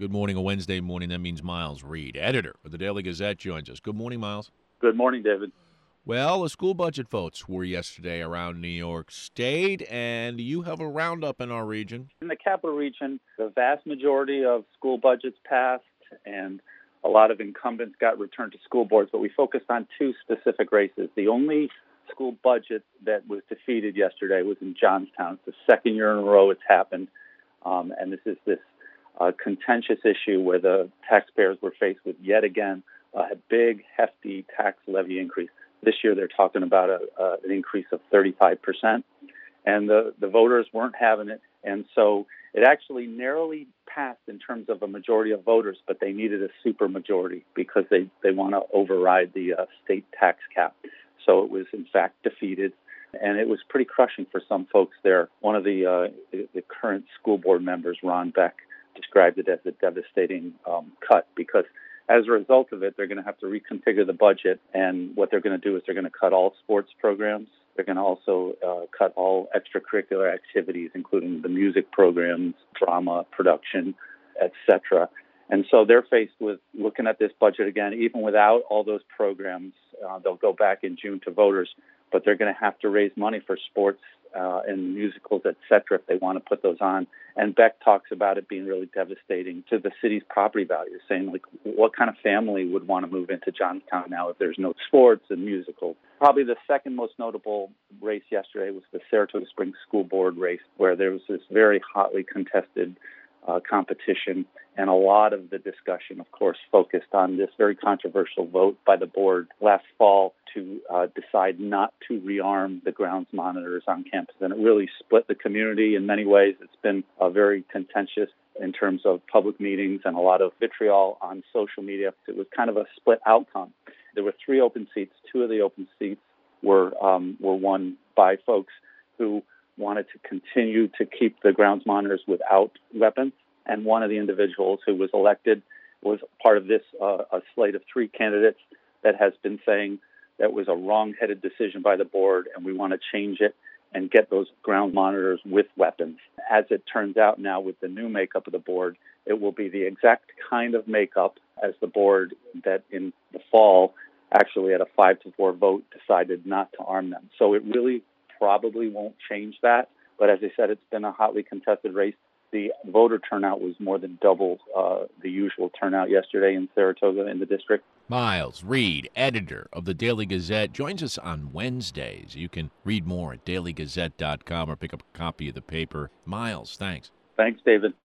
Good morning, a Wednesday morning. That means Miles Reed, editor of the Daily Gazette, joins us. Good morning, Miles. Good morning, David. Well, the school budget votes were yesterday around New York State, and you have a roundup in our region. In the capital region, the vast majority of school budgets passed, and a lot of incumbents got returned to school boards, but we focused on two specific races. The only school budget that was defeated yesterday was in Johnstown. It's the second year in a row it's happened, and this is contentious issue where the taxpayers were faced with yet again a big, hefty tax levy increase. This year they're talking about an increase of 35%, and the voters weren't having it, and so it actually narrowly passed in terms of a majority of voters, but they needed a supermajority because they want to override the state tax cap. So it was in fact defeated, and it was pretty crushing for some folks there. One of the current school board members, Ron Beck, described it as a devastating cut because as a result of it, they're going to have to reconfigure the budget, and what they're going to do is they're going to cut all sports programs. They're going to also cut all extracurricular activities, including the music programs, drama, production, etc. And so they're faced with looking at this budget again, even without all those programs. They'll go back in June to voters, but they're going to have to raise money for sports and musicals, et cetera, if they want to put those on. And Beck talks about it being really devastating to the city's property values, saying, like, what kind of family would want to move into Johnstown now if there's no sports and musicals? Probably the second most notable race yesterday was the Saratoga Springs School Board race, where there was this very hotly contested competition, and a lot of the discussion, of course, focused on this very controversial vote by the board last fall to decide not to rearm the grounds monitors on campus. And it really split the community in many ways. It's been very contentious in terms of public meetings and a lot of vitriol on social media. It was kind of a split outcome. There were 3 open seats. 2 of the open seats were won by folks who wanted to continue to keep the grounds monitors without weapons. And one of the individuals who was elected was part of this a slate of 3 candidates that has been saying that was a wrong-headed decision by the board, and we want to change it and get those ground monitors with weapons. As it turns out now, with the new makeup of the board, it will be the exact kind of makeup as the board that in the fall actually at a 5-4 vote decided not to arm them. So it really probably won't change that. But as I said, it's been a hotly contested race. The voter turnout was more than double the usual turnout yesterday in Saratoga in the district. Miles Reed, editor of the Daily Gazette, joins us on Wednesdays. You can read more at dailygazette.com or pick up a copy of the paper. Miles, thanks. Thanks, David.